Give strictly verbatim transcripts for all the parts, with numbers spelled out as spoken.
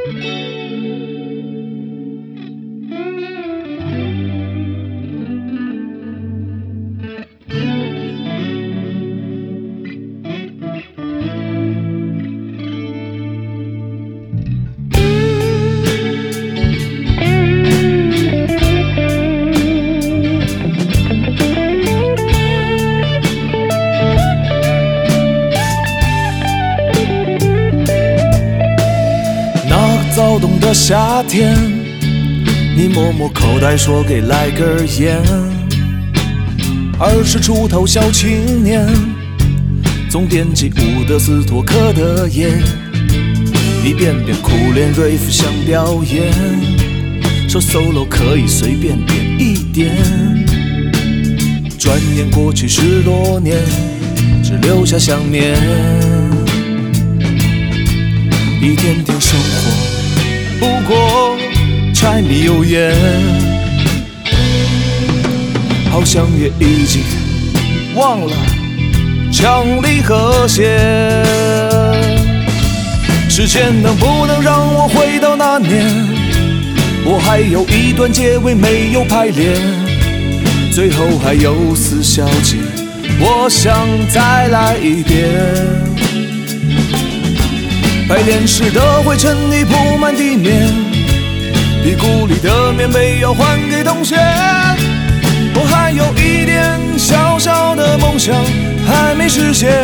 躁动的夏天，你摸摸口袋说给来根烟。二十出头小青年，总惦记伍德斯托克的夜，一遍遍苦练瑞夫想表演，说 solo 可以随便点一点。转眼过去十多年，只留下想念，一天天生活不过柴米油盐，好像也已经忘了强力和弦。时间能不能让我回到那年？我还有一段结尾没有排练，最后还有四小节，我想再来一遍。排练时的灰尘已铺满地面，屁股里的棉被要还给同学。我还有一点小小的梦想还没实现。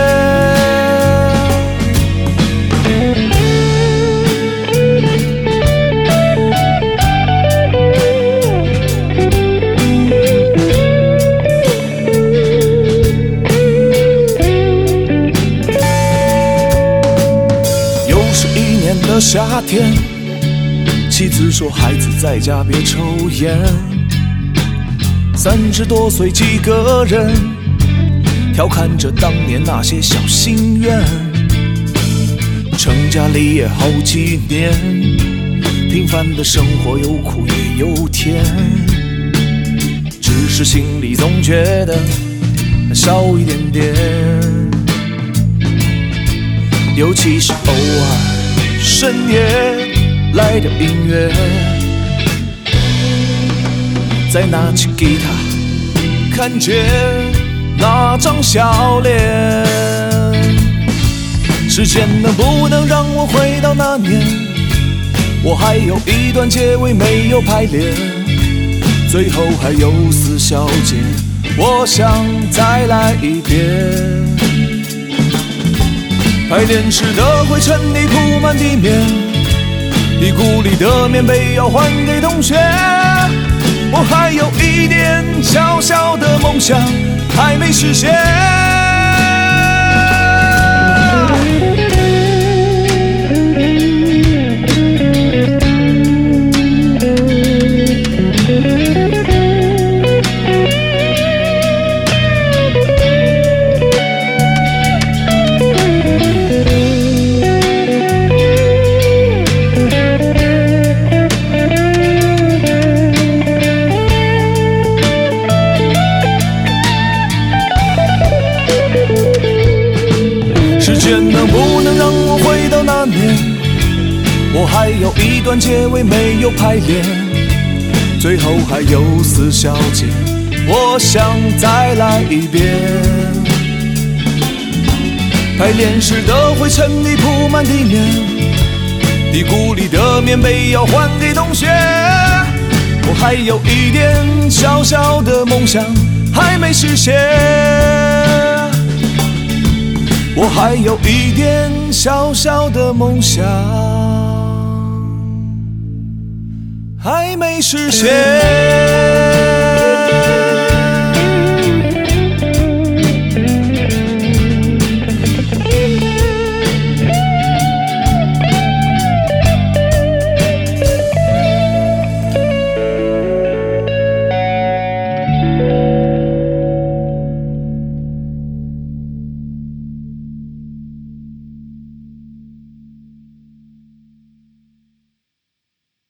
的夏天，妻子说孩子在家别抽烟。三十多岁几个人调侃着当年那些小心愿，成家立业好几年，平凡的生活有苦也有甜，只是心里总觉得少一点点，尤其是偶尔深夜来的音乐，再拿起吉他，看见那张笑脸。时间能不能让我回到那年？我还有一段结尾没有排练，最后还有四小节，我想再来一遍。排练时的灰尘已铺满地面，屁股里的棉被要还给同学。我还有一点小小的梦想还没实现。时间能不能让我回到那年？我还有一段结尾没有排练，最后还有四小节，我想再来一遍。排练时的灰尘已铺满地面，屁股里的棉被要还给同学。我还有一点小小的梦想还没实现，我还有一点小小的梦想还没实现。